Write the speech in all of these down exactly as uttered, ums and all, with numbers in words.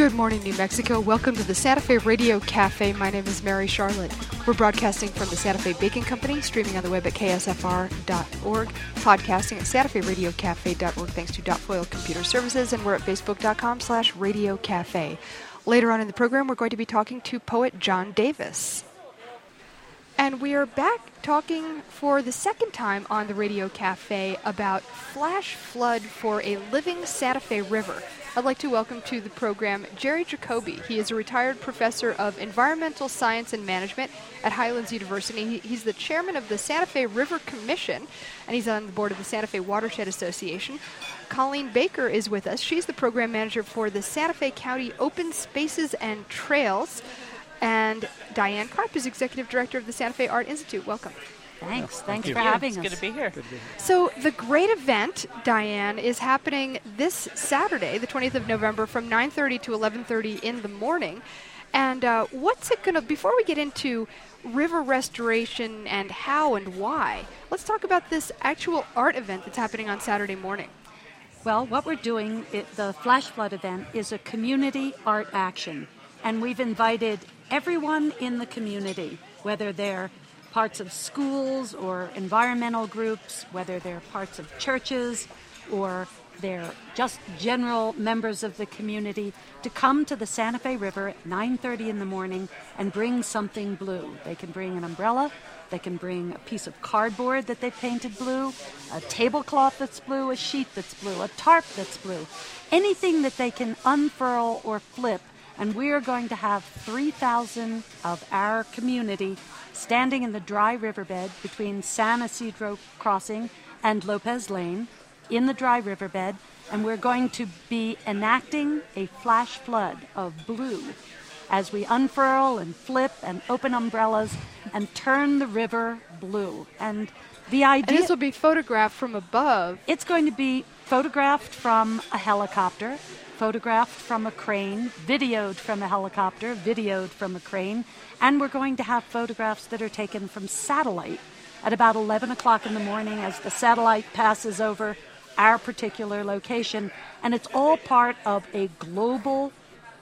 Good morning, New Mexico. Welcome to the Santa Fe Radio Cafe. My name is Mary Charlotte. We're broadcasting from the Santa Fe Baking Company, streaming on the web at K S F R dot org, podcasting at Santa Fe Radio Cafe dot org thanks to Dotfoil Computer Services, and we're at Facebook.com slash Radio Cafe. Later on in the program, we're going to be talking to poet John Davis. And we are back talking for the second time on the Radio Cafe about flash flood for a living Santa Fe River. I'd like to welcome to the program Jerry Jacoby. He is a retired professor of environmental science and management at Highlands University. He, he's the chairman of the Santa Fe River Commission, and he's on the board of the Santa Fe Watershed Association. Colleen Baker is with us. She's the program manager for the Santa Fe County Open Spaces and Trails. And Diane Karp is executive director of the Santa Fe Art Institute. Welcome. Thanks. Yeah, Thanks thank for you. having it's us. Good to be here. Good to be here. So the great event, Diane, is happening this Saturday, the twentieth of November, from nine thirty to eleven thirty in the morning. And uh, what's it going to, before we get into river restoration and how and why, let's talk about this actual art event that's happening on Saturday morning. Well, what we're doing, it, the Flash Flood event, is a community art action. And we've invited everyone in the community, whether they're parts of schools or environmental groups, whether they're parts of churches or they're just general members of the community, to come to the Santa Fe River at nine thirty in the morning and bring something blue. They can bring an umbrella, they can bring a piece of cardboard that they painted blue, a tablecloth that's blue, a sheet that's blue, a tarp that's blue, anything that they can unfurl or flip. And we are going to have three thousand of our community standing in the dry riverbed between San Isidro Crossing and Lopez Lane in the dry riverbed, and we're going to be enacting a flash flood of blue as we unfurl and flip and open umbrellas and turn the river blue. And the idea... And this will be photographed from above. It's going to be photographed from a helicopter, photographed from a crane, videoed from a helicopter, videoed from a crane, and we're going to have photographs that are taken from satellite at about eleven o'clock in the morning as the satellite passes over our particular location. And it's all part of a global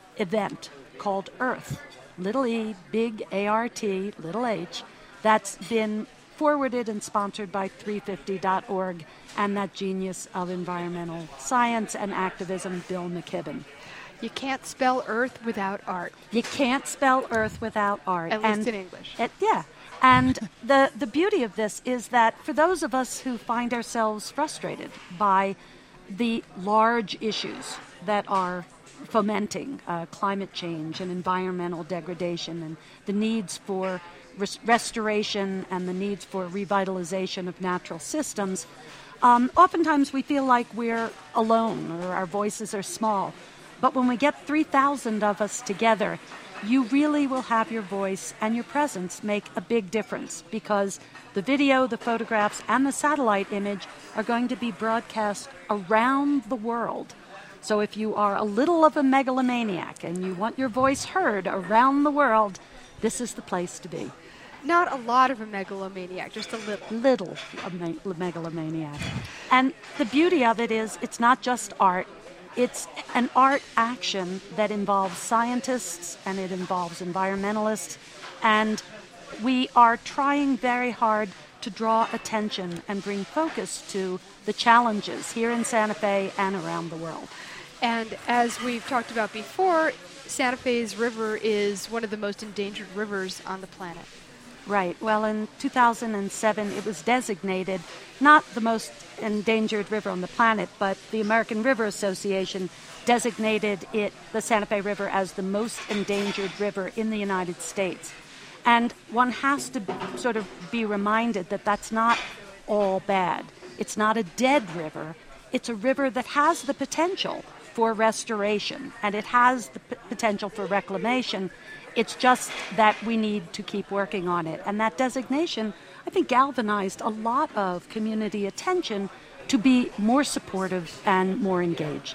event called Earth, little e, big A R T, little h, that's been forwarded and sponsored by three fifty dot org and that genius of environmental science and activism, Bill McKibben. You can't spell Earth without art. You can't spell Earth without art. At and least in English. It, yeah. And the, the beauty of this is that for those of us who find ourselves frustrated by the large issues that are fomenting uh, climate change and environmental degradation and the needs for res- restoration and the needs for revitalization of natural systems, um, oftentimes we feel like we're alone or our voices are small. But when we get three thousand of us together, you really will have your voice and your presence make a big difference, because the video, the photographs, and the satellite image are going to be broadcast around the world. So if you are a little of a megalomaniac and you want your voice heard around the world, this is the place to be. Not a lot of a megalomaniac, just a little. Little a me- megalomaniac. And the beauty of it is it's not just art. It's an art action that involves scientists and it involves environmentalists, and we are trying very hard to draw attention and bring focus to the challenges here in Santa Fe and around the world. And as we've talked about before, Santa Fe's river is one of the most endangered rivers on the planet. Right. Well, in two thousand seven, it was designated not the most endangered river on the planet, but the American River Association designated it, the Santa Fe River, as the most endangered river in the United States. And one has to sort of be reminded that that's not all bad. It's not a dead river. It's a river that has the potential for restoration, and it has the p- potential for reclamation. It's just that we need to keep working on it. And that designation, I think, galvanized a lot of community attention to be more supportive and more engaged.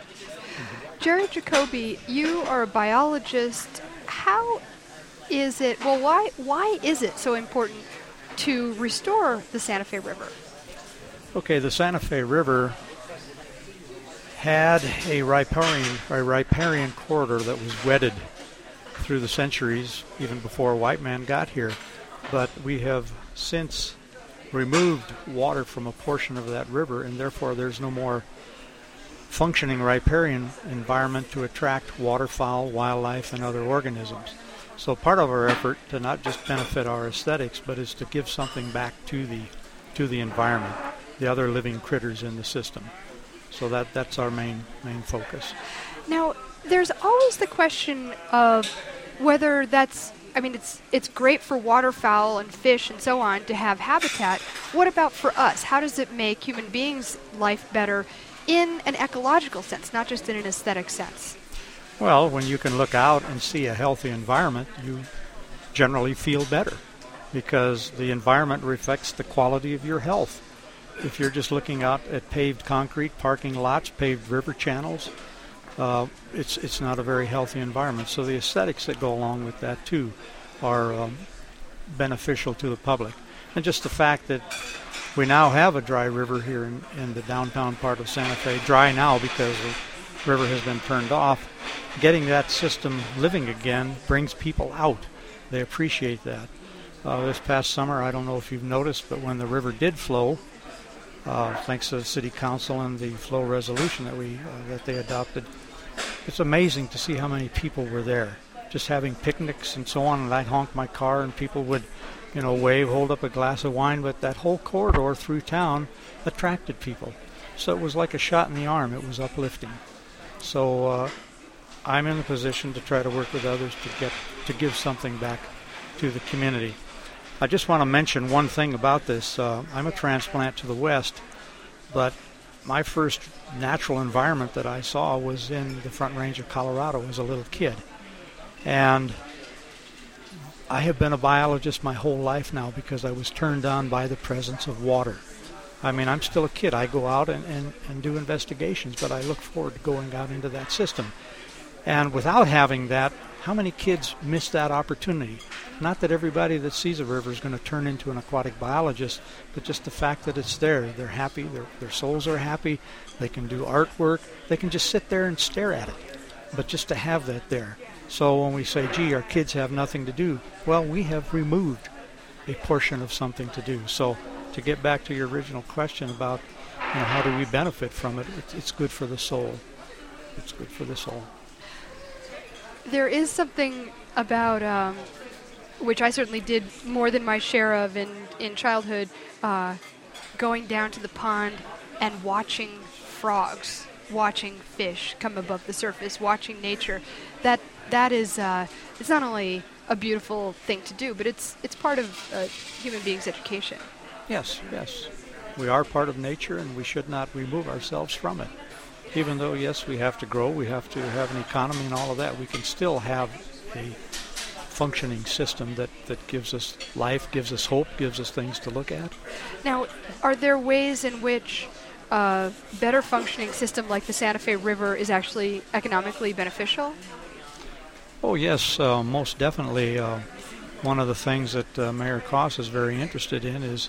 Jerry Jacoby, you are a biologist. How is it, well, why why is it so important to restore the Santa Fe River? Okay, the Santa Fe River had a riparian, a riparian corridor that was wedded through the centuries, even before a white man got here. But we have since removed water from a portion of that river, and therefore there's no more functioning riparian environment to attract waterfowl, wildlife, and other organisms. So part of our effort to not just benefit our aesthetics, but is to give something back to the to the environment, the other living critters in the system. So that that's our main main focus. Now, there's always the question of whether that's, I mean, it's it's great for waterfowl and fish and so on to have habitat. What about for us? How does it make human beings' life better in an ecological sense, not just in an aesthetic sense? Well, when you can look out and see a healthy environment, you generally feel better because the environment reflects the quality of your health. If you're just looking out at paved concrete, parking lots, paved river channels, uh, it's it's not a very healthy environment. So the aesthetics that go along with that, too, are um, beneficial to the public. And just the fact that we now have a dry river here in, in the downtown part of Santa Fe, dry now because the river has been turned off, getting that system living again brings people out. They appreciate that. Uh, this past summer, I don't know if you've noticed, but when the river did flow, uh, thanks to the city council and the flow resolution that we uh, that they adopted, it's amazing to see how many people were there, just having picnics and so on. And I'd honk my car, and people would, you know, wave, hold up a glass of wine. But that whole corridor through town attracted people, so it was like a shot in the arm. It was uplifting. So uh, I'm in the position to try to work with others to get to give something back to the community. I just want to mention one thing about this. Uh, I'm a transplant to the west, but my first natural environment that I saw was in the Front Range of Colorado as a little kid. And I have been a biologist my whole life now because I was turned on by the presence of water. I mean, I'm still a kid. I go out and, and, and do investigations, but I look forward to going out into that system. And without having that, how many kids miss that opportunity? Not that everybody that sees a river is going to turn into an aquatic biologist, but just the fact that it's there. They're happy. Their, their souls are happy. They can do artwork. They can just sit there and stare at it. But just to have that there. So when we say, gee, our kids have nothing to do, well, we have removed a portion of something to do. So to get back to your original question about, you know, how do we benefit from it, it's, it's good for the soul. It's good for the soul. There is something about, um, which I certainly did more than my share of in, in childhood, uh, going down to the pond and watching frogs, watching fish come above the surface, watching nature. That that is, uh, it's not only a beautiful thing to do, but it's it's part of a human being's education. Yes, yes. We are part of nature, and we should not remove ourselves from it. Even though, yes, we have to grow, we have to have an economy and all of that, we can still have a functioning system that, that gives us life, gives us hope, gives us things to look at. Now, are there ways in which a better functioning system like the Santa Fe River is actually economically beneficial? Oh, yes, uh, most definitely. Uh, one of the things that uh, Mayor Cross is very interested in is,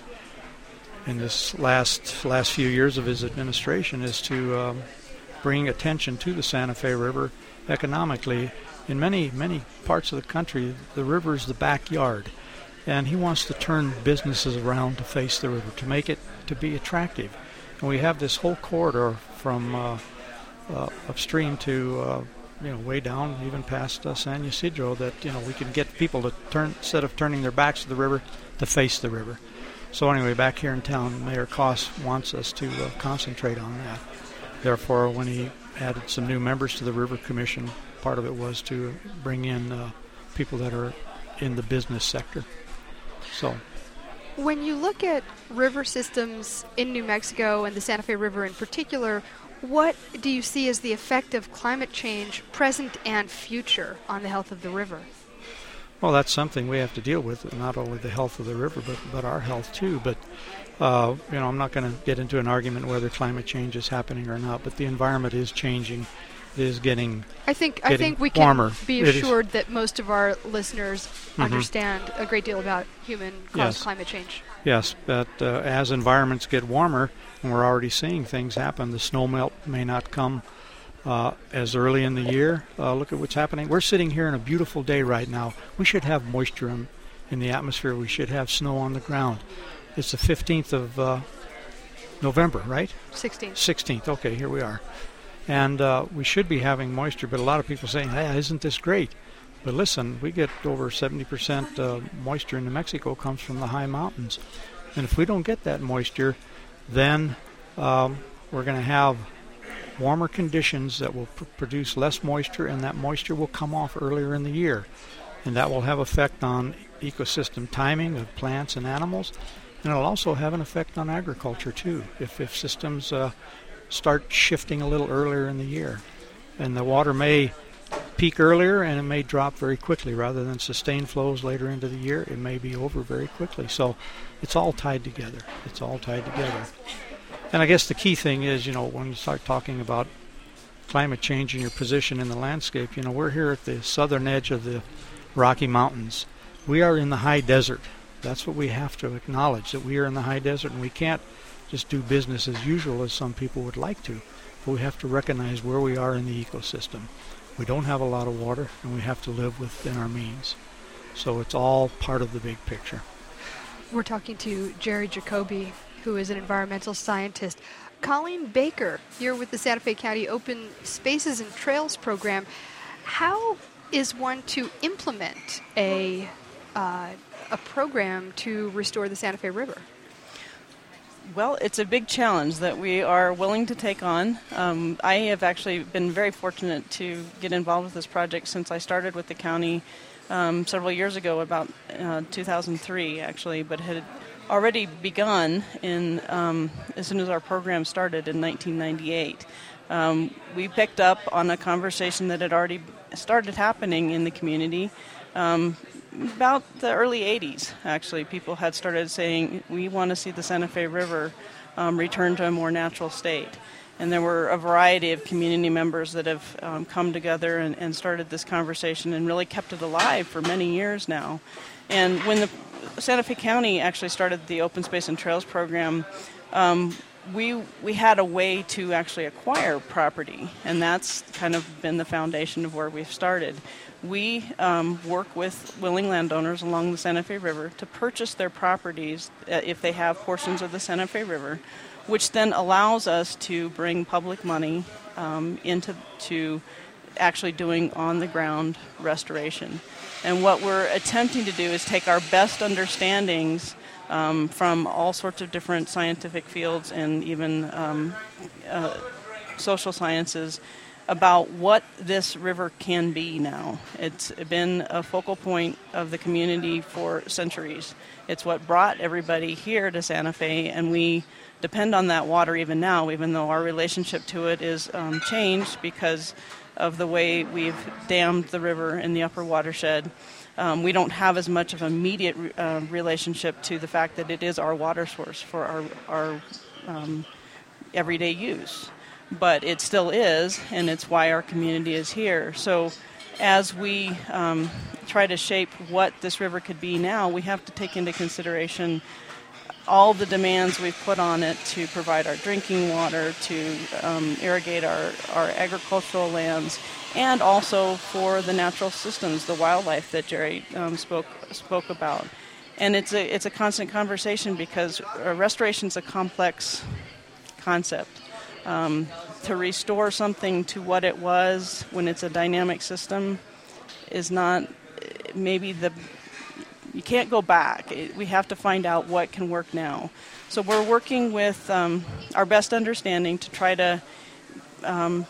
in this last last few years of his administration, is to um, bring attention to the Santa Fe River economically. In many, many parts of the country, the river is the backyard, and he wants to turn businesses around to face the river, to make it to be attractive. And we have this whole corridor from uh, uh, upstream to uh, you know, way down, even past uh, San Ysidro, that, you know, we can get people to turn, instead of turning their backs to the river, to face the river. So anyway, back here in town, Mayor Koss wants us to uh, concentrate on that. Therefore, when he added some new members to the River Commission, part of it was to bring in uh, people that are in the business sector. So, when you look at river systems in New Mexico and the Santa Fe River in particular, what do you see as the effect of climate change, present and future, on the health of the river? Well, that's something we have to deal with, not only the health of the river, but, but our health too. But, uh, you know, I'm not going to get into an argument whether climate change is happening or not, but the environment is changing. It is getting I think getting I think we warmer. can be It assured is. that most of our listeners Mm-hmm. understand a great deal about human-caused Yes. climate change. Yes, but uh, as environments get warmer, and we're already seeing things happen, the snow melt may not come uh, as early in the year. Uh, look at what's happening. We're sitting here on a beautiful day right now. We should have moisture in, in the atmosphere. We should have snow on the ground. It's the fifteenth of uh, November, right? sixteenth. sixteenth, okay, here we are. And uh, we should be having moisture, but a lot of people saying, hey, isn't this great? But listen, we get over seventy percent uh, moisture in New Mexico comes from the high mountains. And if we don't get that moisture, then um, we're going to have warmer conditions that will pr- produce less moisture, and that moisture will come off earlier in the year. And that will have effect on ecosystem timing of plants and animals. And it'll also have an effect on agriculture, too, if, if systems uh, start shifting a little earlier in the year. And the water may peak earlier, and it may drop very quickly. Rather than sustained flows later into the year, it may be over very quickly. So it's all tied together. It's all tied together. And I guess the key thing is, you know, when you start talking about climate change and your position in the landscape, you know, we're here at the southern edge of the Rocky Mountains. We are in the high desert. That's what we have to acknowledge, that we are in the high desert, and we can't just do business as usual as some people would like to. But we have to recognize where we are in the ecosystem. We don't have a lot of water, and we have to live within our means. So it's all part of the big picture. We're talking to Jerry Jacoby, who is an environmental scientist. Colleen Baker, you're with the Santa Fe County Open Spaces and Trails program. How is one to implement a uh, a program to restore the Santa Fe River? Well, it's a big challenge that we are willing to take on. Um, I have actually been very fortunate to get involved with this project since I started with the county um, several years ago, about uh, two thousand three actually, but had already begun in um, as soon as our program started in nineteen ninety-eight. Um, we picked up on a conversation that had already started happening in the community. Um, about the early eighties, actually, people had started saying, we want to see the Santa Fe River um, return to a more natural state. And there were a variety of community members that have um, come together and, and started this conversation and really kept it alive for many years now. And when the Santa Fe County actually started the Open Space and Trails program, um, we we had a way to actually acquire property, and that's kind of been the foundation of where we've started. We um, work with willing landowners along the Santa Fe River to purchase their properties uh, if they have portions of the Santa Fe River, which then allows us to bring public money um, into to actually doing on-the-ground restoration. And what we're attempting to do is take our best understandings um, from all sorts of different scientific fields and even um, uh, social sciences about what this river can be now. It's been a focal point of the community for centuries. It's what brought everybody here to Santa Fe, and we depend on that water even now, even though our relationship to it is um, changed because of the way we've dammed the river in the upper watershed. Um, we don't have as much of an immediate uh, relationship to the fact that it is our water source for our, our um, everyday use. But it still is, and it's why our community is here. So as we um, try to shape what this river could be now, we have to take into consideration all the demands we've put on it to provide our drinking water, to um, irrigate our, our agricultural lands, and also for the natural systems, the wildlife that Jerry um, spoke spoke about. And it's a it's a constant conversation because restoration is a complex concept. Um, to restore something to what it was when it's a dynamic system is not maybe the you can't go back. It, we have to find out what can work now. So we're working with um, our best understanding to try to um,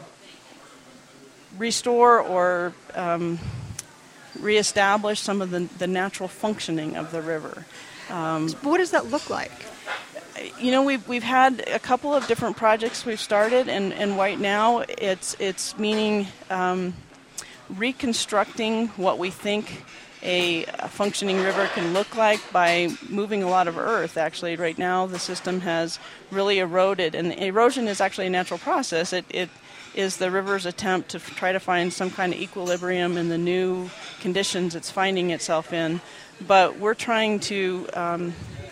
restore or um, reestablish some of the, the natural functioning of the river. Um, what does that look like? You know, we've we've had a couple of different projects we've started, and, and right now it's it's meaning um, reconstructing what we think a, a functioning river can look like by moving a lot of earth. Actually, right now the system has really eroded, and erosion is actually a natural process. It it is the river's attempt to try to find some kind of equilibrium in the new conditions it's finding itself in. But we're trying to um,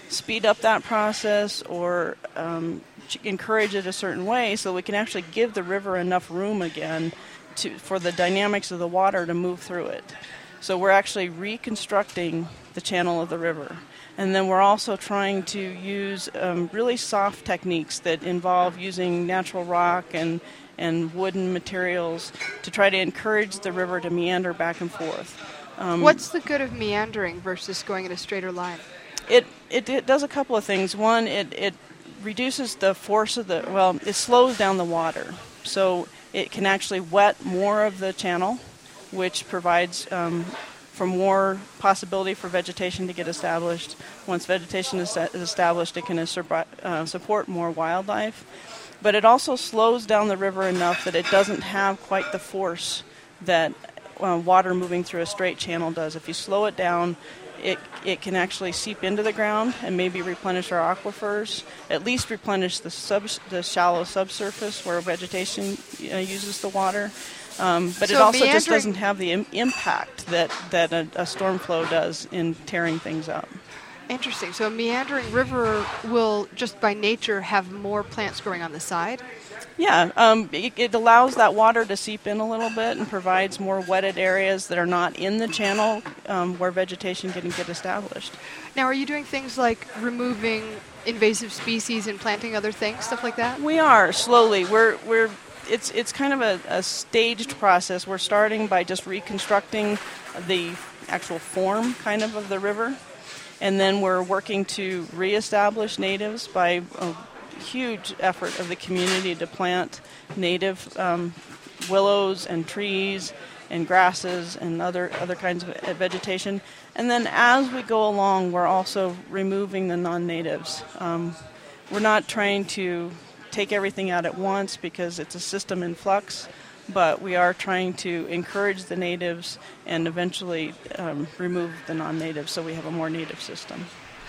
speed up that process or um, encourage it a certain way so we can actually give the river enough room again to, for the dynamics of the water to move through it. So we're actually reconstructing the channel of the river. And then we're also trying to use um, really soft techniques that involve using natural rock and, and wooden materials to try to encourage the river to meander back and forth. Um, What's the good of meandering versus going in a straighter line? It, it it does a couple of things. One, it, it reduces the force of the, well, it slows down the water. So it can actually wet more of the channel, which provides um, for more possibility for vegetation to get established. Once vegetation is established, it can uh, support more wildlife. But it also slows down the river enough that it doesn't have quite the force that uh, water moving through a straight channel does. If you slow it down, it it can actually seep into the ground and maybe replenish our aquifers, at least replenish the sub the shallow subsurface where vegetation uh, uses the water. Um, but so it also just doesn't have the im- impact that, that a, a storm flow does in tearing things up. Interesting. So a meandering river will just by nature have more plants growing on the side? Yeah, um, it, it allows that water to seep in a little bit and provides more wetted areas that are not in the channel um, where vegetation can get established. Now, are you doing things like removing invasive species and planting other things, stuff like that? We are, slowly. We're we're it's it's kind of a, a staged process. We're starting by just reconstructing the actual form kind of of the river, and then we're working to reestablish natives by uh, huge effort of the community to plant native um, willows and trees and grasses and other other kinds of vegetation. And then as we go along, we're also removing the non-natives. Um, we're not trying to take everything out at once because it's a system in flux, but we are trying to encourage the natives and eventually um, remove the non-natives so we have a more native system.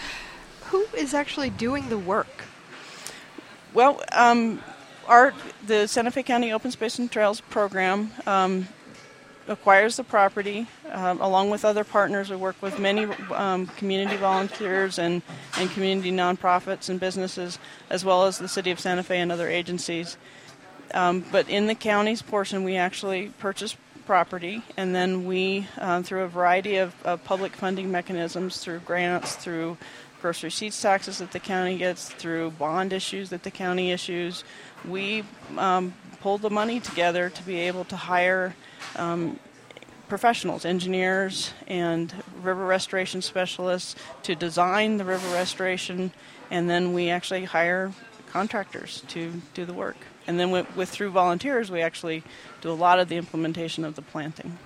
Who is actually doing the work? Well, um, our the Santa Fe County Open Space and Trails program um, acquires the property uh, along with other partners. We work with many um, community volunteers and, and community nonprofits and businesses, as well as the City of Santa Fe and other agencies. Um, but in the county's portion, we actually purchase property, and then we, uh, through a variety of, of public funding mechanisms, through grants, through gross receipts taxes that the county gets, through bond issues that the county issues, we um, pulled the money together to be able to hire um, professionals, engineers, and river restoration specialists to design the river restoration, and then we actually hire contractors to do the work. And then with, with through volunteers, we actually do a lot of the implementation of the planting.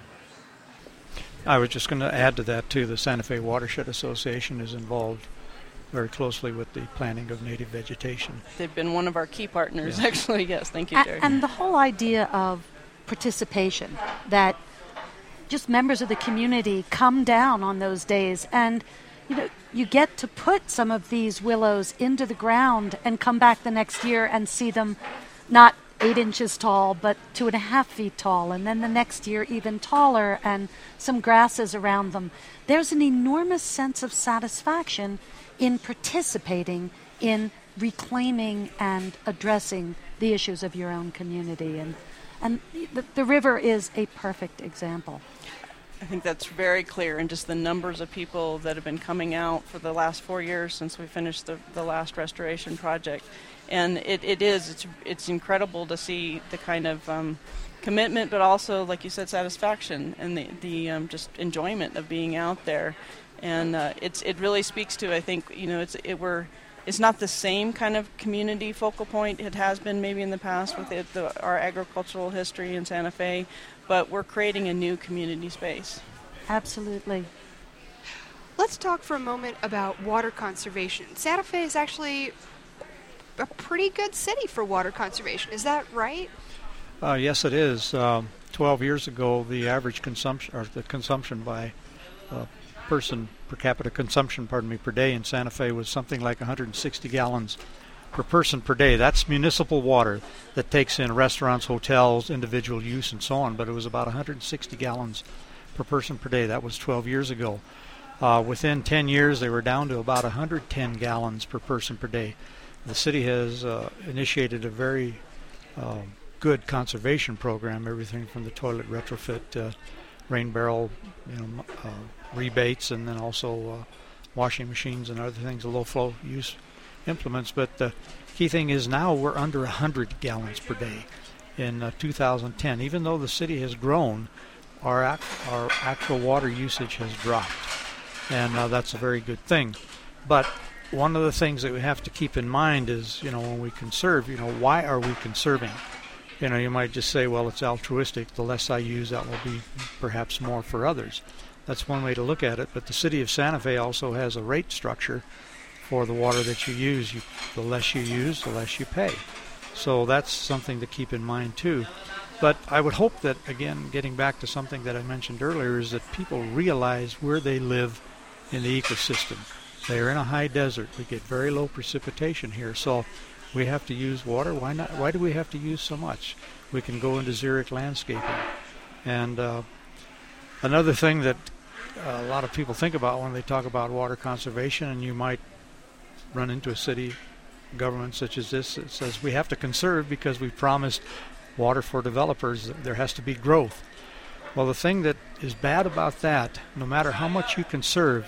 I was just going to add to that, too. The Santa Fe Watershed Association is involved very closely with the planting of native vegetation. They've been one of our key partners, yeah. actually. Yes, thank you, Jerry. And, and the whole idea of participation, that just members of the community come down on those days and, you know, you get to put some of these willows into the ground and come back the next year and see them not eight inches tall, but two and a half feet tall, and then the next year even taller, and some grasses around them. There's an enormous sense of satisfaction in participating in reclaiming and addressing the issues of your own community. And, and the, the river is a perfect example. I think that's very clear in just the numbers of people that have been coming out for the last four years since we finished the, the last restoration project. And it, it is, it's it's incredible to see the kind of um, commitment, but also, like you said, satisfaction and the, the um, just enjoyment of being out there. And uh, it's it really speaks to, I think, you know, it's it we're it's not the same kind of community focal point it has been maybe in the past with it, the, our agricultural history in Santa Fe, but we're creating a new community space. Absolutely. Let's talk for a moment about water conservation. Santa Fe is actually a pretty good city for water conservation. Is that right? Uh, yes, it is. Um, Twelve years ago, the average consumption, or the consumption by uh, person per capita consumption, pardon me, per day in Santa Fe was something like one hundred sixty gallons per person per day. That's municipal water that takes in restaurants, hotels, individual use, and so on. But it was about one hundred sixty gallons per person per day. That was twelve years ago. Uh, within ten years, they were down to about one hundred ten gallons per person per day. The city has uh, initiated a very uh, good conservation program, everything from the toilet retrofit, uh, rain barrel, you know, uh, rebates, and then also uh, washing machines and other things, low flow use implements. But the key thing is now we're under one hundred gallons per day in uh, two thousand ten. Even though the city has grown, our ac- our actual water usage has dropped, and uh, that's a very good thing. But one of the things that we have to keep in mind is, you know, when we conserve, you know, why are we conserving? You know, you might just say, well, it's altruistic. The less I use, that will be perhaps more for others. That's one way to look at it. But the city of Santa Fe also has a rate structure for the water that you use. You, the less you use, the less you pay. So that's something to keep in mind too. But I would hope that, again, getting back to something that I mentioned earlier, is that people realize where they live in the ecosystem. They are in a high desert. We get very low precipitation here. So we have to use water. Why not? Why do we have to use so much? We can go into xeric landscaping. And uh, another thing that uh, a lot of people think about when they talk about water conservation, and you might run into a city government such as this that says we have to conserve because we promised water for developers. There has to be growth. Well, the thing that is bad about that, no matter how much you conserve,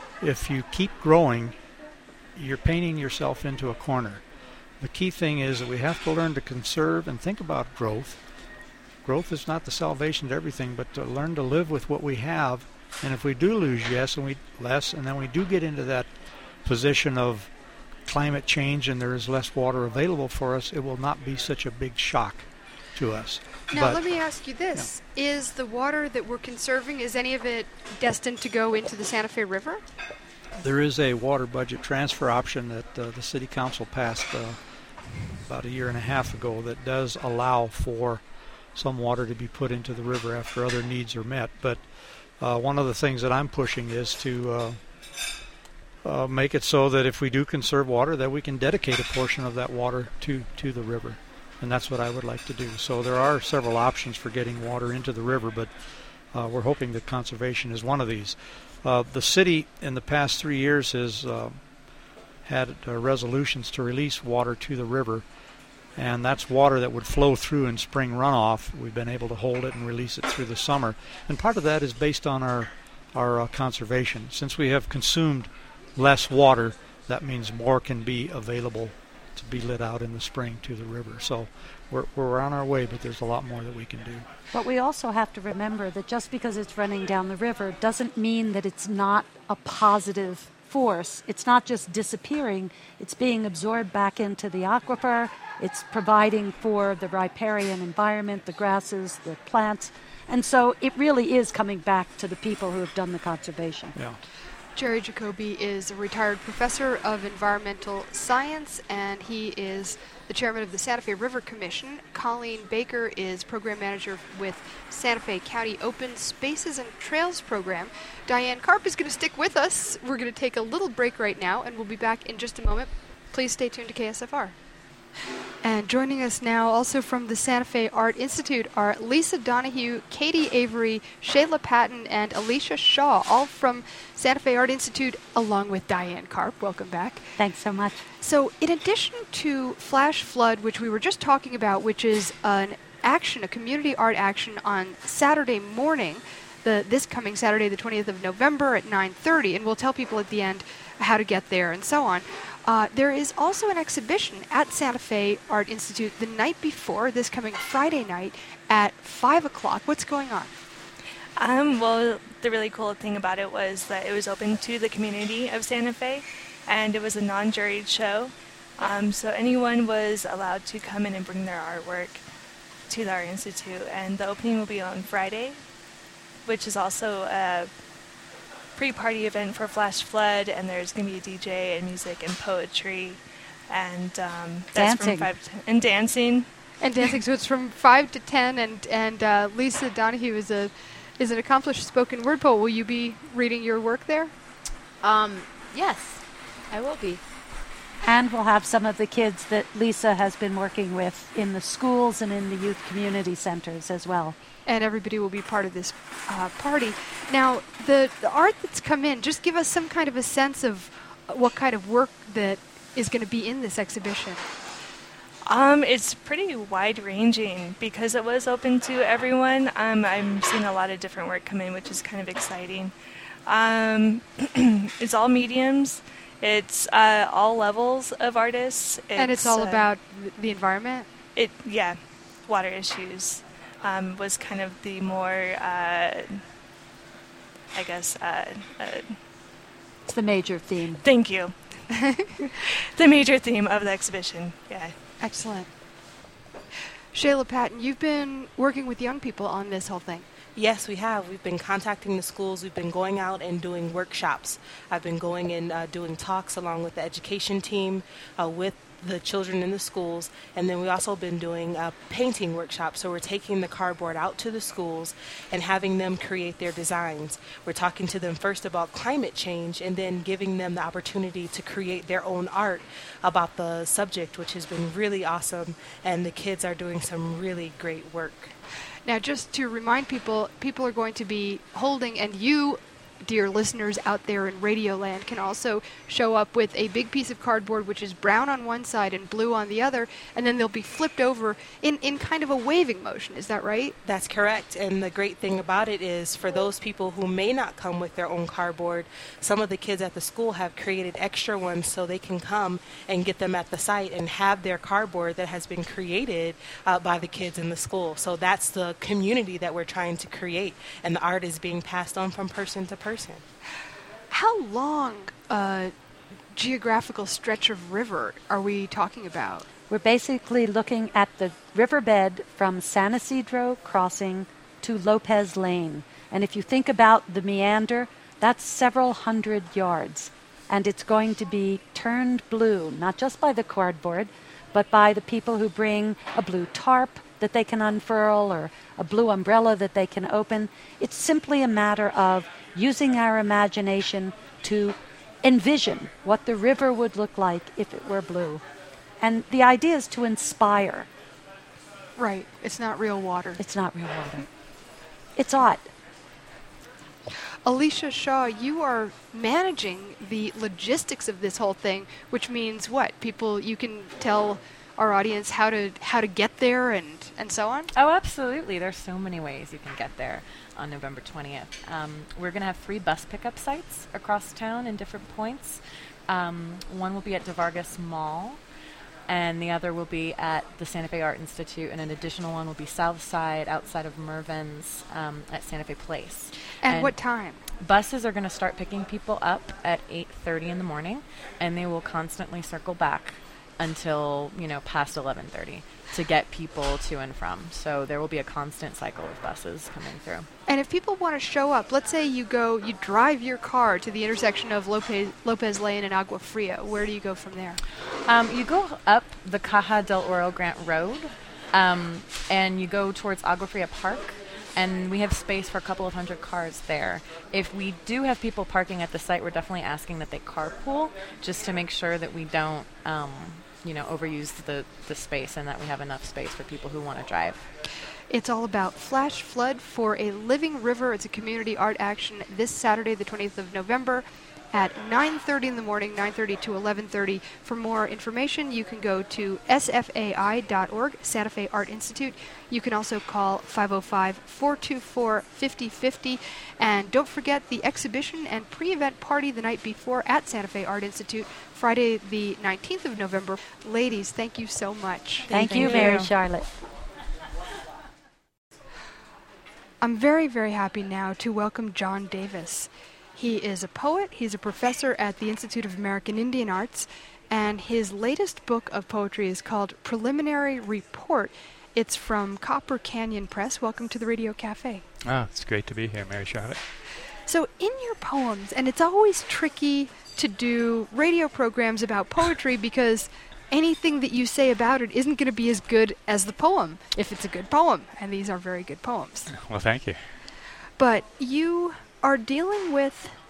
if you keep growing, you're painting yourself into a corner. The key thing is that we have to learn to conserve and think about growth. Growth is not the salvation to everything, but to learn to live with what we have. And if we do lose yes and we less, and then we do get into that position of climate change and there is less water available for us, it will not be such a big shock to us. Now, but, let me ask you this. Yeah. Is the water that we're conserving, is any of it destined to go into the Santa Fe River? There is a water budget transfer option that uh, the City Council passed uh, about a year and a half ago that does allow for some water to be put into the river after other needs are met. But uh, one of the things that I'm pushing is to uh, uh, make it so that if we do conserve water, that we can dedicate a portion of that water to, to the river. And that's what I would like to do. So there are several options for getting water into the river, but uh, we're hoping that conservation is one of these. Uh, the city in the past three years has uh, had uh, resolutions to release water to the river, and that's water that would flow through in spring runoff. We've been able to hold it and release it through the summer, and part of that is based on our, our uh, conservation. Since we have consumed less water, that means more can be available to be let out in the spring to the river. So we're, we're on our way, but there's a lot more that we can do. But we also have to remember that just because it's running down the river doesn't mean that it's not a positive force. It's not just disappearing. It's being absorbed back into the aquifer. It's providing for the riparian environment, the grasses, the plants. And so it really is coming back to the people who have done the conservation. Yeah. Jerry Jacoby is a retired professor of environmental science, and he is the chairman of the Santa Fe River Commission. Colleen Baker is program manager with Santa Fe County Open Spaces and Trails program. Diane Karp is going to stick with us. We're going to take a little break right now, and we'll be back in just a moment. Please stay tuned to K S F R. And joining us now, also from the Santa Fe Art Institute, are Lisa Donahue, Katie Avery, Shayla Patton, and Alicia Shaw, all from Santa Fe Art Institute, along with Diane Karp. Welcome back. Thanks so much. So in addition to Flash Flood, which we were just talking about, which is an action, a community art action on Saturday morning, the this coming Saturday, the twentieth of November at nine thirty, and we'll tell people at the end how to get there and so on. Uh, there is also an exhibition at Santa Fe Art Institute the night before, this coming Friday night at five o'clock. What's going on? Um, well, the really cool thing about it was that it was open to the community of Santa Fe, and it was a non-juried show. Um, so anyone was allowed to come in and bring their artwork to the Art Institute, and the opening will be on Friday, which is also a pre-party event for Flash Flood, and there's going to be a D J and music and poetry, and um, that's dancing. from five to ten, and dancing. And dancing, so it's from five to ten, and and uh, Lisa Donahue is a is an accomplished spoken word poet. Will you be reading your work there? Um, yes, I will be. And we'll have some of the kids that Lisa has been working with in the schools and in the youth community centers as well. And everybody will be part of this uh, party. Now, the, the art that's come in, just give us some kind of a sense of what kind of work that is going to be in this exhibition. Um, it's pretty wide-ranging because it was open to everyone. Um, I'm seeing a lot of different work come in, which is kind of exciting. Um, it's all mediums. It's uh, all levels of artists. It's, and it's all uh, about the environment? It, yeah, water issues um, was kind of the more, uh, I guess, uh, uh, it's the major theme. Thank you. The major theme of the exhibition, yeah. Excellent. Shayla Patton, you've been working with young people on this whole thing. Yes, we have. We've been contacting the schools. We've been going out and doing workshops. I've been going and uh, doing talks along with the education team uh, with the children in the schools. And then we've also been doing uh, painting workshops. So we're taking the cardboard out to the schools and having them create their designs. We're talking to them first about climate change and then giving them the opportunity to create their own art about the subject, which has been really awesome. And the kids are doing some really great work. Now, just to remind people, people are going to be holding, and you, dear listeners out there in Radioland, can also show up with a big piece of cardboard which is brown on one side and blue on the other, and then they'll be flipped over in, in kind of a waving motion. Is that right? That's correct. And the great thing about it is for those people who may not come with their own cardboard, some of the kids at the school have created extra ones so they can come and get them at the site and have their cardboard that has been created uh, by the kids in the school. So that's the community that we're trying to create, and the art is being passed on from person to person. Person. How long a geographical stretch of river are we talking about? We're basically looking at the riverbed from San Isidro Crossing to Lopez Lane. And if you think about the meander, that's several hundred yards. And it's going to be turned blue, not just by the cardboard, but by the people who bring a blue tarp that they can unfurl or a blue umbrella that they can open. It's simply a matter of using our imagination to envision what the river would look like if it were blue. And the idea is to inspire. Right. It's not real water. It's not real water. It's art. Alicia Shaw, you are managing the logistics of this whole thing, which means what? People, you can tell our audience how to how to get there and, and so on? Oh, absolutely. There's so many ways you can get there on November twentieth. Um, we're going to have three bus pickup sites across town in different points. Um, one will be at DeVargas Mall, and the other will be at the Santa Fe Art Institute, and an additional one will be south side outside of Mervin's um, at Santa Fe Place. And, and what time? Buses are going to start picking people up at eight thirty in the morning, and they will constantly circle back until, you know, past eleven thirty to get people to and from. So there will be a constant cycle of buses coming through. And if people want to show up, let's say you go, you drive your car to the intersection of Lopez, Lopez Lane and Agua Fria. Where do you go from there? Um, you go up the Caja del Oro Grant Road, um, and you go towards Agua Fria Park, and we have space for a couple of hundred cars there. If we do have people parking at the site, we're definitely asking that they carpool, just to make sure that we don't, um, you know, overuse the, the space and that we have enough space for people who want to drive. It's all about Flash Flood for a Living River. It's a community art action this Saturday, the twentieth of November at nine thirty in the morning, nine thirty to eleven thirty. For more information, you can go to S F A I dot org, Santa Fe Art Institute. You can also call five oh five, four two four, five oh five oh. And don't forget the exhibition and pre-event party the night before at Santa Fe Art Institute, Friday the nineteenth of November. Ladies, thank you so much. Thank, thank you, you, Mary Charlotte. I'm very, very happy now to welcome John Davis. He is a poet, he's a professor at the Institute of American Indian Arts, and his latest book of poetry is called Preliminary Report. It's from Copper Canyon Press. Welcome to the Radio Cafe. Oh, it's great to be here, Mary Charlotte. So in your poems, and it's always tricky to do radio programs about poetry because anything that you say about it isn't going to be as good as the poem, if it's a good poem, and these are very good poems. Well, thank you. But you are dealing with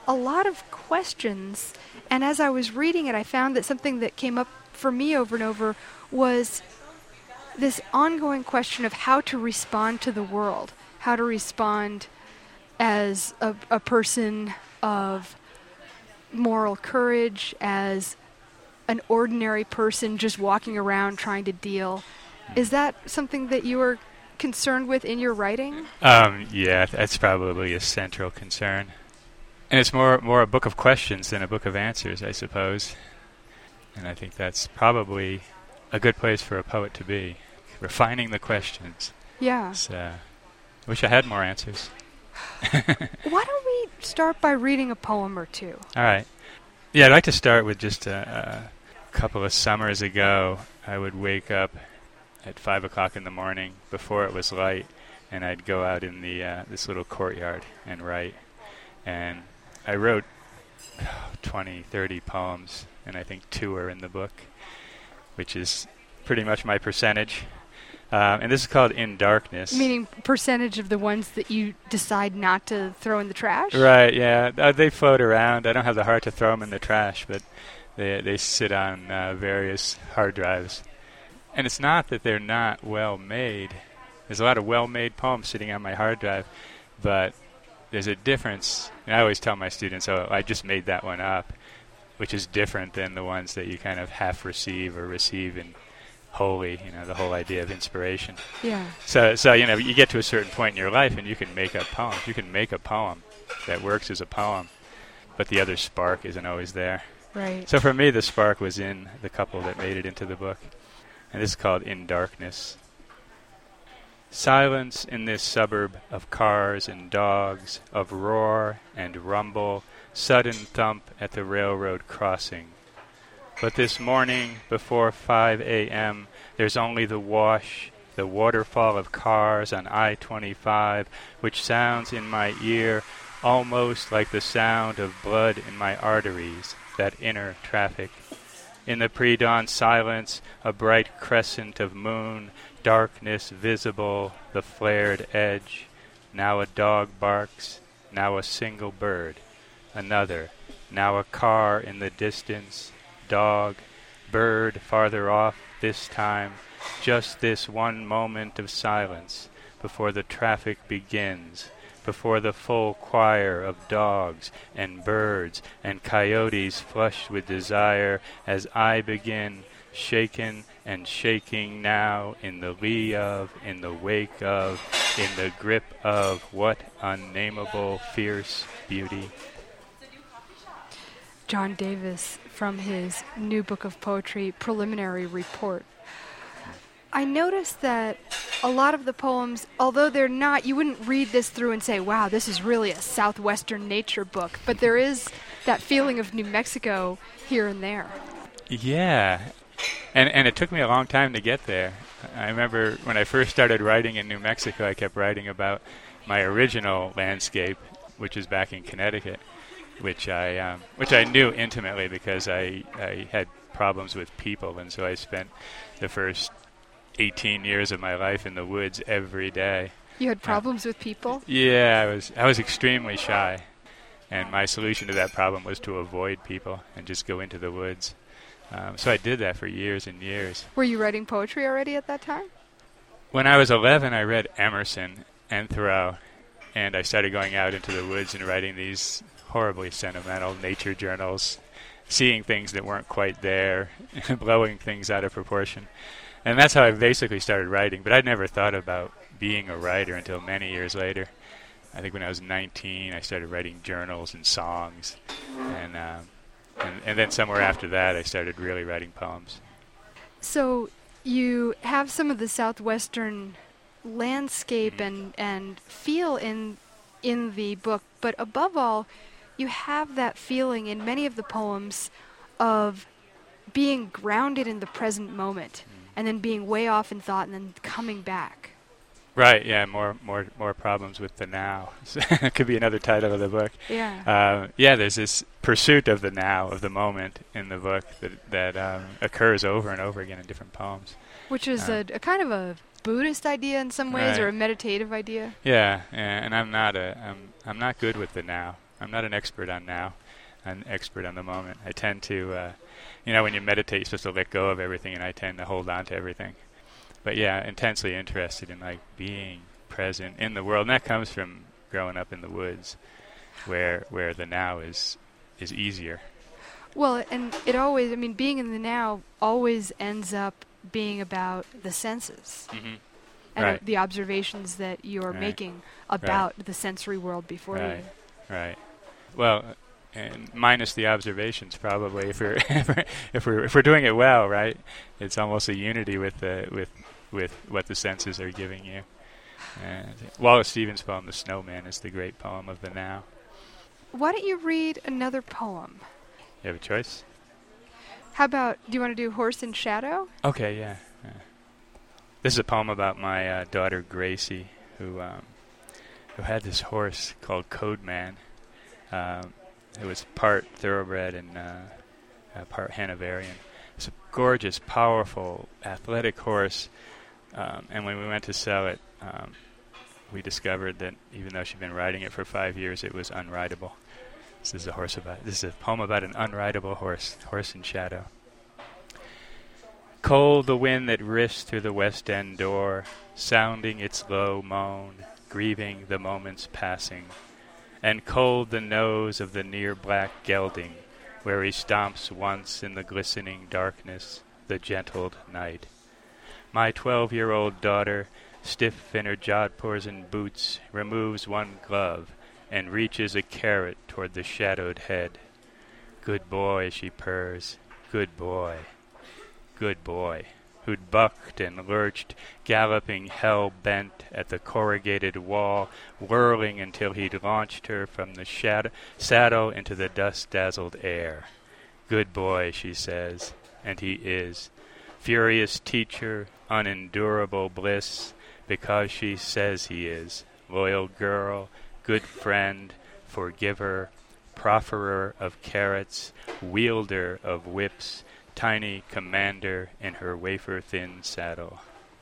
a lot of questions. And as I was reading it, I found that something that came up for me over and over was this ongoing question of how to respond to the world, how to respond as a, a person of moral courage, as an ordinary person just walking around trying to deal. Is that something that you were concerned with in your writing? Um, yeah, that's probably a central concern. And it's more more a book of questions than a book of answers, I suppose. And I think that's probably a good place for a poet to be, refining the questions. Yeah. So, I wish I had more answers. Why don't we start by reading a poem or two? All right. Yeah, I'd like to start with just a, a couple of summers ago. I would wake up at five o'clock in the morning before it was light, and I'd go out in the uh, this little courtyard and write. And I wrote oh, twenty, thirty poems, and I think two are in the book, which is pretty much my percentage. Um, and this is called In Darkness. Meaning percentage of the ones that you decide not to throw in the trash? Right, yeah. Uh, they float around. I don't have the heart to throw them in the trash, but they they sit on uh, various hard drives. And it's not that they're not well made. There's a lot of well-made poems sitting on my hard drive, but there's a difference. And I always tell my students, oh, I just made that one up, which is different than the ones that you kind of half receive or receive in wholly, you know, the whole idea of inspiration. Yeah. So, so you know, you get to a certain point in your life and you can make up poems. You can make a poem that works as a poem, but the other spark isn't always there. Right. So for me, the spark was in the couple that made it into the book. And this is called In Darkness. Silence in this suburb of cars and dogs, of roar and rumble, sudden thump at the railroad crossing. But this morning, before five a.m., there's only the wash, the waterfall of cars on I twenty-five, which sounds in my ear almost like the sound of blood in my arteries, that inner traffic. In the pre-dawn silence, a bright crescent of moon, darkness visible, the flared edge. Now a dog barks, now a single bird. Another, now a car in the distance, dog, bird farther off this time. Just this one moment of silence before the traffic begins, before the full choir of dogs and birds and coyotes flushed with desire as I begin, shaken and shaking now in the lee of, in the wake of, in the grip of what unnameable fierce beauty. John Davis from his new book of poetry, Preliminary Report. I noticed that a lot of the poems, although they're not, you wouldn't read this through and say, wow, this is really a southwestern nature book, but there is that feeling of New Mexico here and there. Yeah, and and it took me a long time to get there. I remember when I first started writing in New Mexico, I kept writing about my original landscape, which is back in Connecticut, which I um, which I knew intimately because I, I had problems with people, and so I spent the first eighteen years of my life in the woods every day. You had problems uh, with people? Yeah, I was I was extremely shy, and my solution to that problem was to avoid people and just go into the woods. Um, so I did that for years and years. Were you writing poetry already at that time? When I was eleven, I read Emerson and Thoreau, and I started going out into the woods and writing these horribly sentimental nature journals, seeing things that weren't quite there, blowing things out of proportion. And that's how I basically started writing, but I'd never thought about being a writer until many years later. I think when I was nineteen, I started writing journals and songs, and um, and, and then somewhere after that, I started really writing poems. So you have some of the southwestern landscape mm-hmm. and, and feel in in the book, but above all, you have that feeling in many of the poems of being grounded in the present moment, mm-hmm. and then being way off in thought and then coming back. Right, yeah, more more more problems with the now. It could be another title of the book. Yeah. Uh, yeah, there's this pursuit of the now, of the moment in the book that that um, occurs over and over again in different poems. Which is uh, a, a kind of a Buddhist idea in some ways, right. or a meditative idea. Yeah, yeah, and I'm not a I'm I'm not good with the now. I'm not an expert on now. I'm an expert on the moment. I tend to, uh, you know, when you meditate, you're supposed to let go of everything, and I tend to hold on to everything. But yeah, intensely interested in like being present in the world, and that comes from growing up in the woods, where where the now is is easier. Well, and it always, I mean, being in the now always ends up being about the senses. Mm-hmm. And right. the observations that you're right. making about right. the sensory world before right. you. Right. Well, and minus the observations, probably, if we're if we're if we're, if we're doing it well, right? It's almost a unity with the with with what the senses are giving you. And Wallace Stevens' poem, "The Snowman," is the great poem of the now. Why don't you read another poem? You have a choice? How about, do you want to do Horse and Shadow? Okay, yeah. yeah. This is a poem about my uh, daughter Gracie, who um, who had this horse called Codeman. Um, it was part thoroughbred and uh, uh, part Hanoverian. It's a gorgeous, powerful, athletic horse. Um, and when we went to sell it, um, we discovered that even though she'd been riding it for five years, it was unrideable. This is a horse about. This is a poem about an unrideable horse, Horse and Shadow. Cold the wind that rifts through the west end door, sounding its low moan, grieving the moment's passing, and cold the nose of the near black gelding, where he stomps once in the glistening darkness, the gentled night. My twelve-year-old daughter, stiff in her jodhpurs and boots, removes one glove and reaches a carrot toward the shadowed head. Good boy, she purrs, good boy, good boy, who'd bucked and lurched, galloping hell-bent at the corrugated wall, whirling until he'd launched her from the shad- saddle into the dust-dazzled air. Good boy, she says, and he is. Furious teacher, unendurable bliss, because she says he is. Loyal girl, good friend, forgiver, profferer of carrots, wielder of whips, tiny commander in her wafer-thin saddle.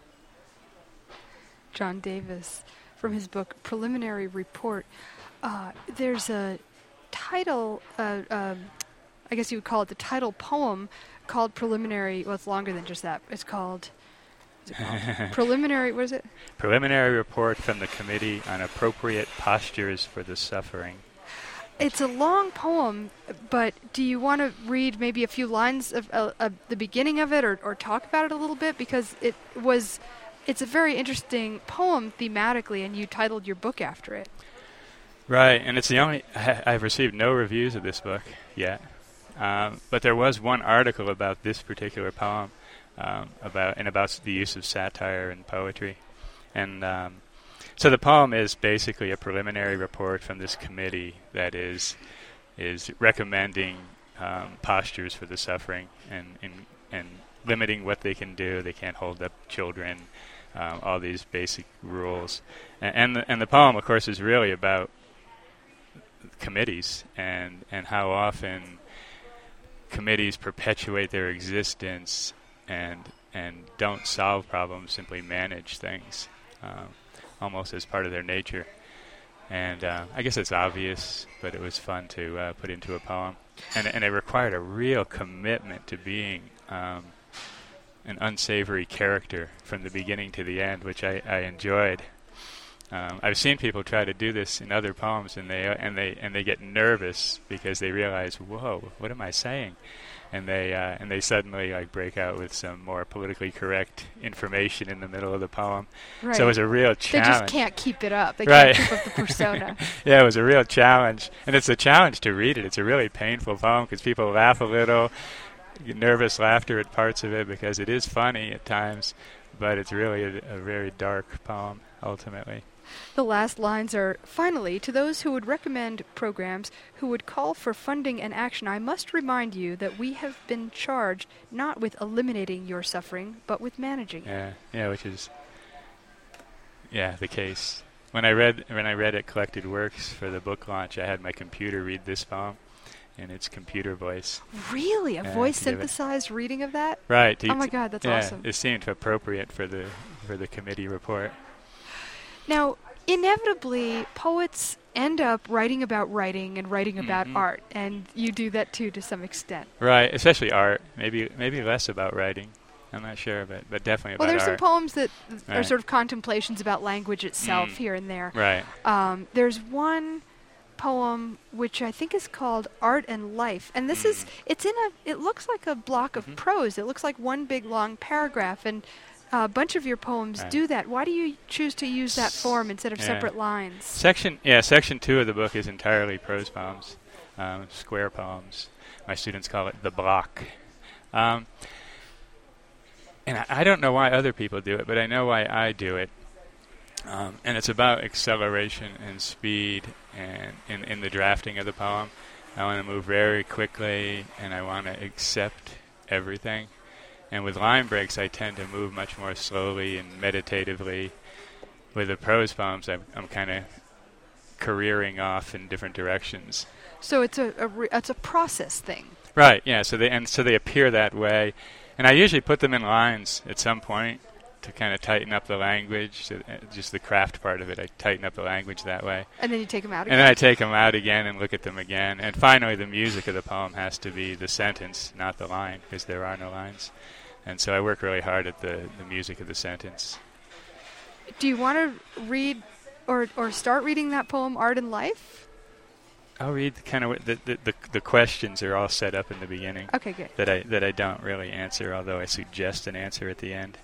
John Davis, from his book Preliminary Report. Uh, there's a title, uh, um, I guess you would call it the title poem, called Preliminary, well, it's longer than just that. It's called, is it called Preliminary, what is it? Preliminary Report from the Committee on Appropriate Postures for the Suffering. It's a long poem, but do you want to read maybe a few lines of uh, uh, the beginning of it, or, or talk about it a little bit? Because it was, it's a very interesting poem thematically, and you titled your book after it. Right, and it's the only, I, I've received no reviews of this book yet. Um, but there was one article about this particular poem, um, about and about the use of satire in poetry. And um, so the poem is basically a preliminary report from this committee that is is recommending um, postures for the suffering and, and and limiting what they can do. They can't hold up children, um, all these basic rules. And, and, the, and the poem, of course, is really about committees and, and how often committees perpetuate their existence and and don't solve problems, simply manage things, um, almost as part of their nature. And uh, I guess it's obvious, but it was fun to uh, put into a poem. And, and it required a real commitment to being um, an unsavory character from the beginning to the end, which I, I enjoyed. Um, I've seen people try to do this in other poems, and they uh, and they and they get nervous because they realize, "Whoa, what am I saying?" And they uh, and they suddenly like break out with some more politically correct information in the middle of the poem. Right. So it was a real challenge. They just can't keep it up. They right. can't keep up the persona. Yeah, it was a real challenge, and it's a challenge to read it. It's a really painful poem because people laugh a little, nervous laughter at parts of it because it is funny at times, but it's really a, a very dark poem ultimately. The last lines are, finally, to those who would recommend programs, who would call for funding and action, I must remind you that we have been charged not with eliminating your suffering, but with managing it. Yeah, yeah, which is, yeah, the case. When I read when I read at Collected Works for the book launch, I had my computer read this poem in its computer voice. Really? A yeah, voice synthesized reading of that? Right. Oh my God, that's yeah, awesome. It seemed appropriate for the for the committee report. Now, inevitably, poets end up writing about writing and writing about Mhm. art, and you do that too to some extent. Right, especially art. Maybe maybe less about writing. I'm not sure, but but definitely Well, about there's art. some poems that th- are Right. sort of contemplations about language itself Mm. here and there. Right. Um, there's one poem which I think is called Art and Life, and this is Mm. it's in a it looks like a block of Mhm. prose. It looks like one big long paragraph, and a bunch of your poems Right. do that. Why do you choose to use that form instead of Yeah. separate lines? Section yeah, section two of the book is entirely prose poems, um, square poems. My students call it the block. Um, and I, I don't know why other people do it, but I know why I do it. Um, and it's about acceleration and speed, and in, in the drafting of the poem, I want to move very quickly, and I want to accept everything. And with line breaks, I tend to move much more slowly and meditatively. With the prose poems, I'm, I'm kind of careering off in different directions. So it's a, a re- it's a process thing. Right. Yeah. So they and so they appear that way, and I usually put them in lines at some point to kind of tighten up the language. So, uh, just the craft part of it, I tighten up the language that way. And then you take them out And again. then I take them out again and look at them again. And finally, the music of the poem has to be the sentence, not the line, because there are no lines. And so I work really hard at the, the music of the sentence. Do you want to read or or start reading that poem, Art and Life? I'll read the kind of the, the the the questions are all set up in the beginning Okay, good. that I that I don't really answer, although I suggest an answer at the end.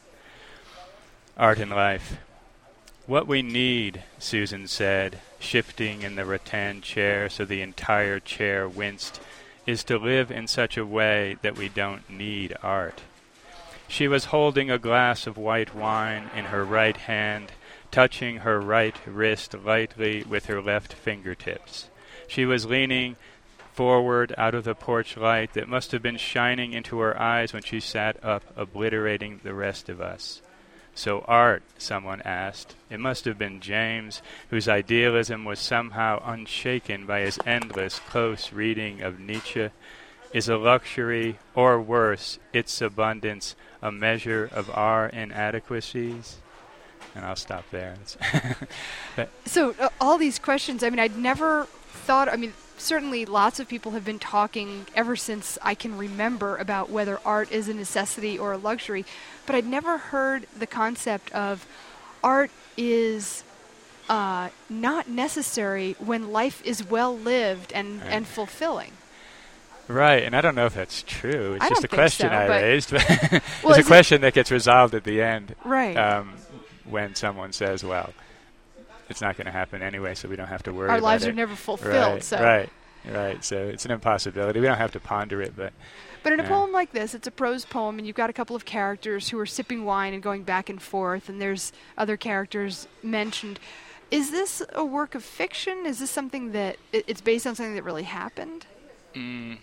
Art and Life. What we need, Susan said, shifting in the rattan chair so the entire chair winced, is to live in such a way that we don't need art. She was holding a glass of white wine in her right hand, touching her right wrist lightly with her left fingertips. She was leaning forward out of the porch light that must have been shining into her eyes when she sat up, obliterating the rest of us. So art, someone asked. It must have been James, whose idealism was somehow unshaken by his endless, close reading of Nietzsche. Is a luxury, or worse, its abundance, a measure of our inadequacies? And I'll stop there. But So uh, all these questions, I mean, I'd never thought, I mean, certainly lots of people have been talking ever since I can remember about whether art is a necessity or a luxury, but I'd never heard the concept of art is uh, not necessary when life is well lived and, Right. and fulfilling. right, and I don't know if that's true. It's I just don't a think question so, I but- raised. But Well, it's a is it- question that gets resolved at the end. Right. Um, when someone says, well, it's not going to happen anyway, so we don't have to worry Our about lives it. are never fulfilled. Right, so. right, right. So it's an impossibility. We don't have to ponder it, but But in a Yeah. poem like this, it's a prose poem, and you've got a couple of characters who are sipping wine and going back and forth, and there's other characters mentioned. Is this a work of fiction? Is this something that i- it's based on something that really happened? mm,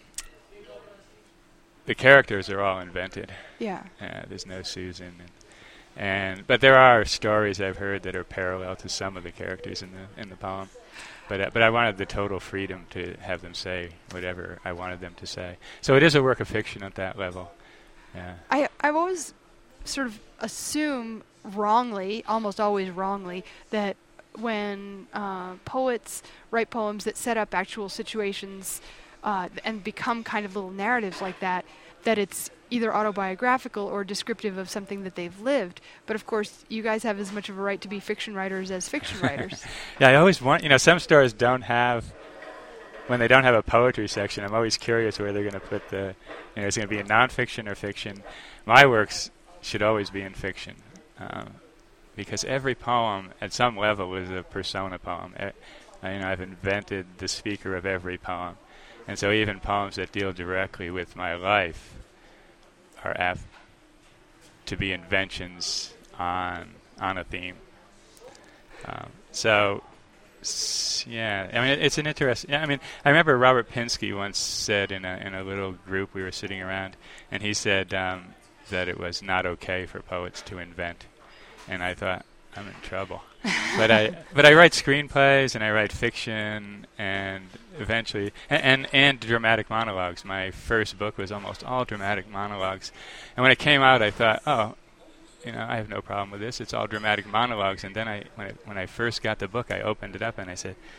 the characters are all invented. Yeah. Uh, there's no Susan, and, and but there are stories I've heard that are parallel to some of the characters in the in the poem. But uh, but I wanted the total freedom to have them say whatever I wanted them to say. So it is a work of fiction at that level. Yeah. I I've always sort of assume wrongly, almost always wrongly, that when uh, poets write poems that set up actual situations uh, and become kind of little narratives like that, that it's either autobiographical or descriptive of something that they've lived. But of course, you guys have as much of a right to be fiction writers as fiction writers. Yeah, I always want, you know, some stores don't have, when they don't have a poetry section, I'm always curious where they're going to put the, you know, is it going to be in nonfiction or fiction? My works should always be in fiction, um, because every poem at some level is a persona poem. E- I, you know, I've invented the speaker of every poem. And so even poems that deal directly with my life are apt to be inventions on on a theme. Um, so, s- yeah, I mean, it, it's an interesting. Yeah, I mean, I remember Robert Pinsky once said in a in a little group we were sitting around, and he said um, that it was not okay for poets to invent, and I thought, I'm in trouble. but I but I write screenplays and I write fiction and eventually and, and and dramatic monologues. My first book was almost all dramatic monologues, and when it came out, I thought, oh, you know, I have no problem with this. It's all dramatic monologues. And then I when I, when I first got the book, I opened it up and I said,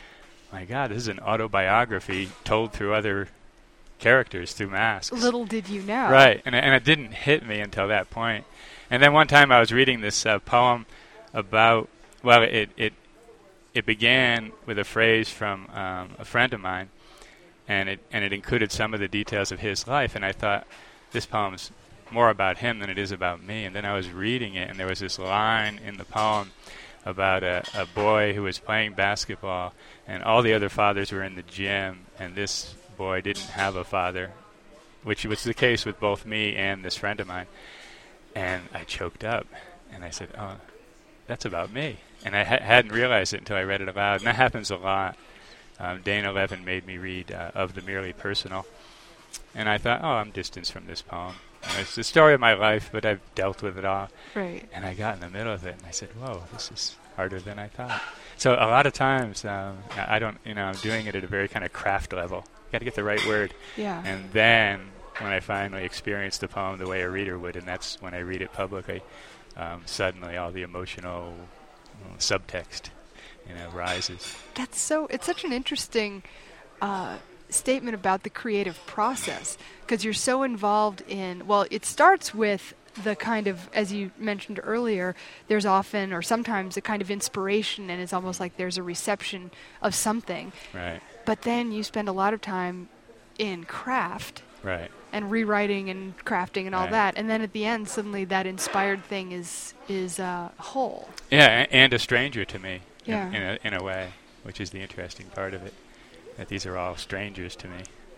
my God, this is an autobiography told through other characters, through masks. Little did you know. Right, and, and it didn't hit me until that point. And then one time I was reading this uh, poem about, well, it, it it began with a phrase from um, a friend of mine, and it and it included some of the details of his life, and I thought, this poem's more about him than it is about me. And then I was reading it, and there was this line in the poem about a, a boy who was playing basketball, and all the other fathers were in the gym, and this boy didn't have a father, which was the case with both me and this friend of mine. And I choked up, and I said, oh, that's about me. And I ha- hadn't realized it until I read it aloud, and that happens a lot. Um, Dana Levin made me read uh, Of the Merely Personal, and I thought, oh, I'm distanced from this poem. And it's the story of my life, but I've dealt with it all. Right. And I got in the middle of it, and I said, whoa, this is harder than I thought. So a lot of times, um, I don't, you know, I'm doing it at a very kind of craft level. Got to get the right word. Yeah. And then when I finally experience the poem the way a reader would, and that's when I read it publicly, um, suddenly all the emotional uh, subtext, you know, rises. That's so, it's such an interesting uh, statement about the creative process, because you're so involved in, well, it starts with the kind of, as you mentioned earlier, there's often or sometimes a kind of inspiration, and it's almost like there's a reception of something. Right. But then you spend a lot of time in craft. Right. And rewriting and crafting and all right. that, and then at the end, suddenly that inspired thing is is uh, whole. Yeah, a- and a stranger to me. Yeah. In, in a in a way, which is the interesting part of it. That these are all strangers to me.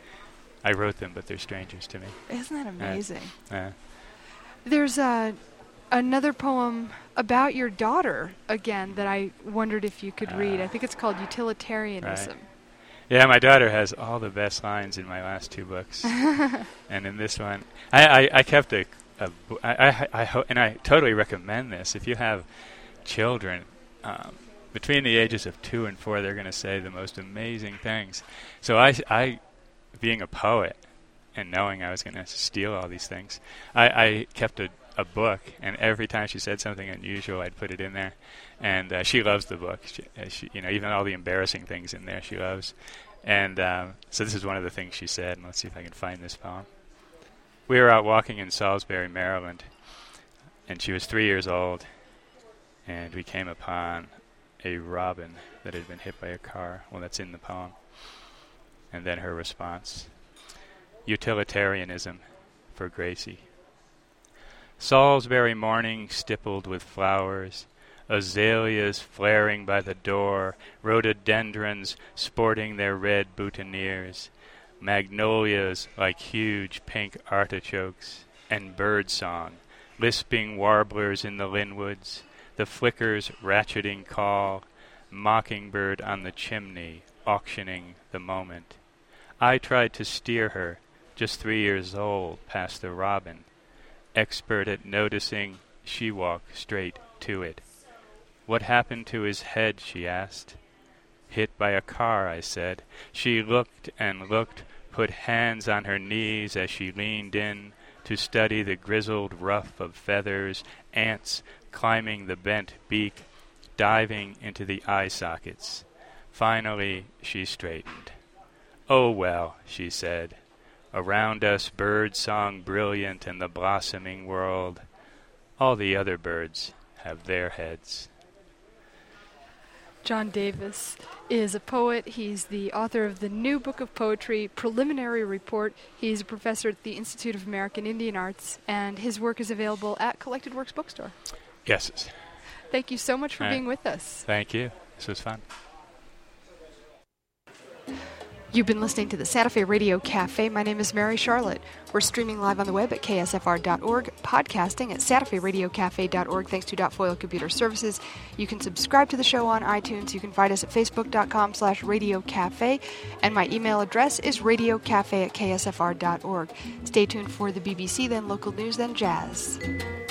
I wrote them, but they're strangers to me. Isn't that amazing? Uh, uh. There's uh, another poem about your daughter again that I wondered if you could uh, read. I think it's called Utilitarianism. Right. Yeah, my daughter has all the best lines in my last two books, and in this one, I, I, I kept a, a I, I, I ho- and I totally recommend this. If you have children um, between the ages of two and four, they're going to say the most amazing things. So I, I, being a poet and knowing I was going to steal all these things, I, I kept a, a book, and every time she said something unusual, I'd put it in there. And uh, she loves the book. She, uh, she, you know, even all the embarrassing things in there, she loves. And um, so this is one of the things she said. And let's see if I can find this poem. We were out walking in Salisbury, Maryland, and she was three years old. And we came upon a robin that had been hit by a car. Well, that's in the poem. And then her response: Utilitarianism for Gracie. Salisbury morning stippled with flowers, azaleas flaring by the door, rhododendrons sporting their red boutonnieres, magnolias like huge pink artichokes, and birdsong, lisping warblers in the linwoods, the flicker's ratcheting call, mockingbird on the chimney, auctioning the moment. I tried to steer her, just three years old, past the robin. Expert at noticing, she walked straight to it. What happened to his head, she asked. Hit by a car, I said. She looked and looked, put hands on her knees as she leaned in to study the grizzled ruff of feathers, ants climbing the bent beak, diving into the eye sockets. Finally, she straightened. Oh, well, she said. Around us bird song brilliant in the blossoming world. All the other birds have their heads. John Davis is a poet. He's the author of the new book of poetry, Preliminary Report. He's a professor at the Institute of American Indian Arts, and his work is available at Collected Works Bookstore. Yes. Thank you so much for uh, being with us. Thank you. This was fun. You've been listening to the Santa Fe Radio Cafe. My name is Mary Charlotte. We're streaming live on the web at K S F R dot org, podcasting at Santa Fe Radio Cafe dot org, thanks to Dotfoil Computer Services. You can subscribe to the show on iTunes. You can find us at Facebook dot com slash Radio Cafe. And my email address is radiocafe at K S F R dot org. Stay tuned for the B B C, then local news, then jazz.